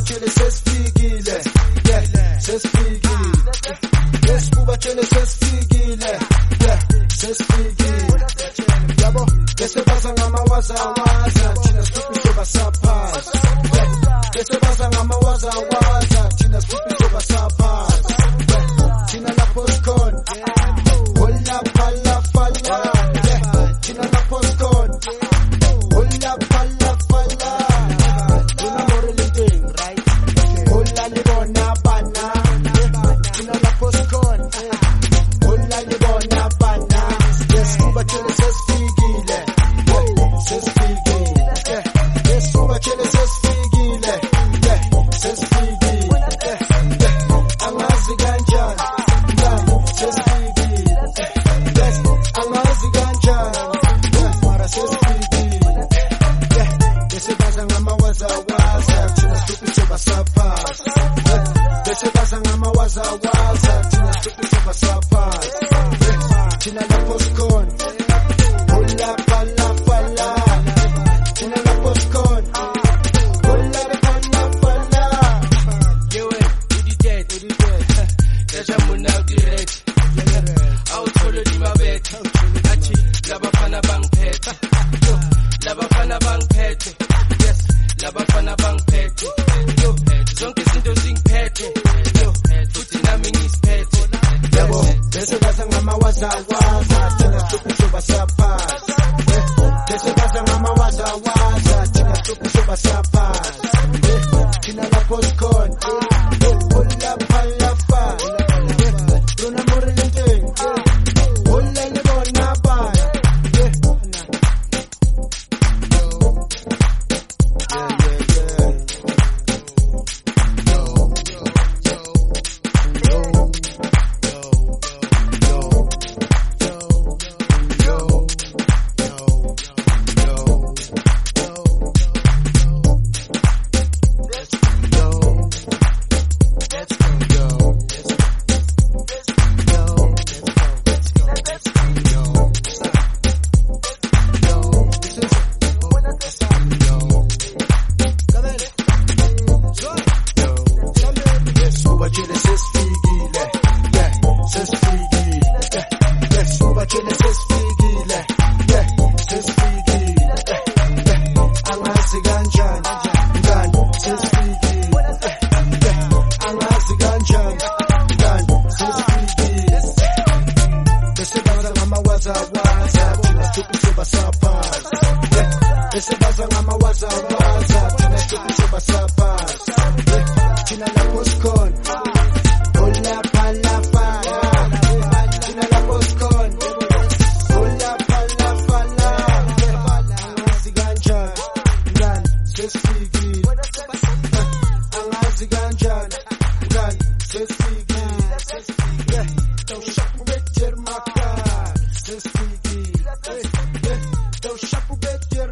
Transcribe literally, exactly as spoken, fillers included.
sesibatshele sesifikile, yeah, sesifikile. Sesibatshele sesifikile, yeah, sesifikile. Yabo, bese baza ngamawaza waza, thina siphi soba saphaza. Bese baza ngamawaza waza, thina siphi soba saphaza. Thina lapho sikhona, hola phala phala. Thina lapho sikhona, hola phala phala. Thina more linking, right? Hola libona bana. Thina lapho sikhona, hola libona bana. Yes, kubatshele sesifikile, sesifikile. Yes, kubatshele sesifikile, sesifikile. Angazi kanjani, sesifikile. Yes, angazi kanjani, mara sesifikile. Bese baza ngamawaza waza, thina siphi soba saphaza. Bese baza ngamawaza waza, thina siphi soba saphaza. Thina lapho sikhona, hola phala phala. Thina lapho sikhona, hola phala phala. Yo, you did that, you did that. That's a moon out direct. I was told you my bed. Achi, laba fana bang pet. Laba fana bang pet. Yes, laba fana bang pet. Yo, zonke izinto zingiphethe. Yo, futhi nami ngisiphethe. Yabo, bese baza ngamawaza waza, thina siphi soba saphaza. Bese baza ngamawaza waza, thina siphi soba saphaza. Thina lapho sikhona, hola phala phala. Rona more linking, hola libona bana. Yeah, yeah, yeah. Sesibatshele sesifikile, yeah, sesifikile. Yeah, sesibatshele sesifikile, yeah, sesifikile. Yeah, angazi kanjani, ngani sesifikile. Yeah, angazi kanjani, ngani sesifikile. Bese baza ngamawaza waza, thina siphi soba saphaza. Yeah, bese baza ngamawaza waza, thina siphi soba saphaza. Yeah, thina lapho sikhona, hola phala phala. Thina lapho sikhona, hola phala phala. Angazi kanjani, ngani sesifikile. Angazi kanjani, ngani sesifikile. Yeah, don't shop with your maker. Sesifikile. Yeah, don't shop with your